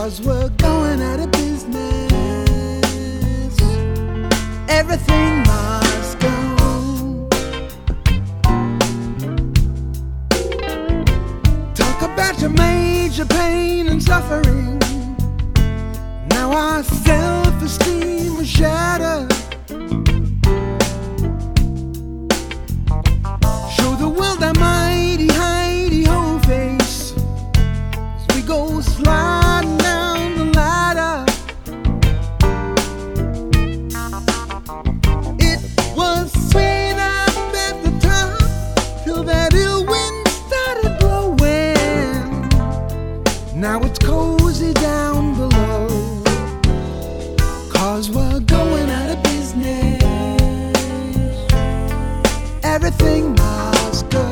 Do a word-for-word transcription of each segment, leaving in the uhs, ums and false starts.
'cause we're going out of business. Everything must go. Talk about your major pain and suffering. Now our self-esteem was shattered. Show the world our mighty, mighty whole face as we go sliding down the ladder. It was sweet up at the top till that ill wind started blowing. Now it's cozy down below, 'cause we're going out of business. Everything must go.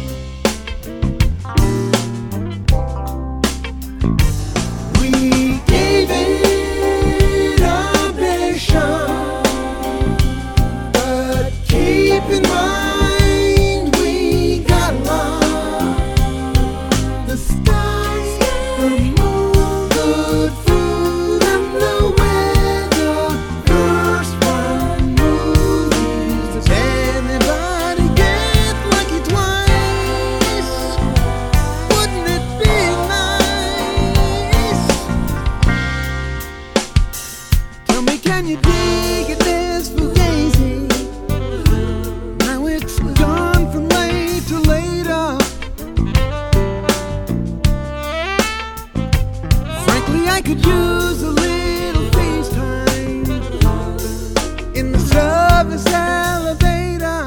We gave it our best shot, but keep in mind we got lost. The stars, the moon, good food and the weather. First one movies. Does anybody get lucky twice? Wouldn't it be nice? Tell me, can you dig it, this fugazi? Now it's gone from late to later. Frankly, I could use a little FaceTime in the service elevator.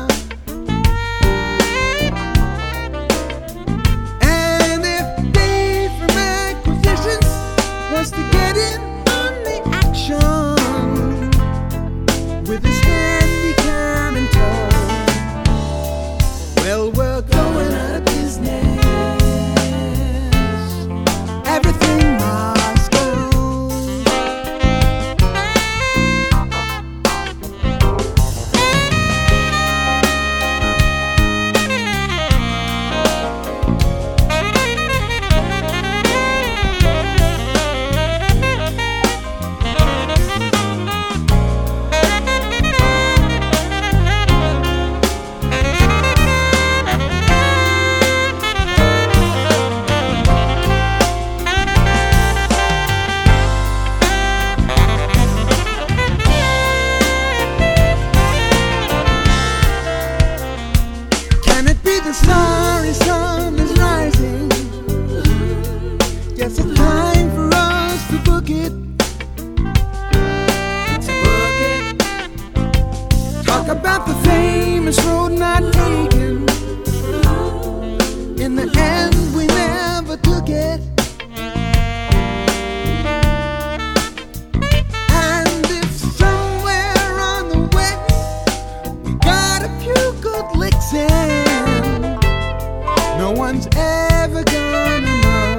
And if Dave from Acquisitions wants to get in on the action with his handy cam in tow, well, we're going out of business. Everything must go. Can it be the starry sun is rising? Guess it's time for us to book it. Book it. Talk about the famous road not taken. In the end, we never took it. And if somewhere on the way we got a few good licks in, no one's ever gonna know,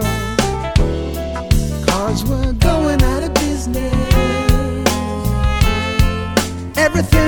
'cause we're going out of business. Everything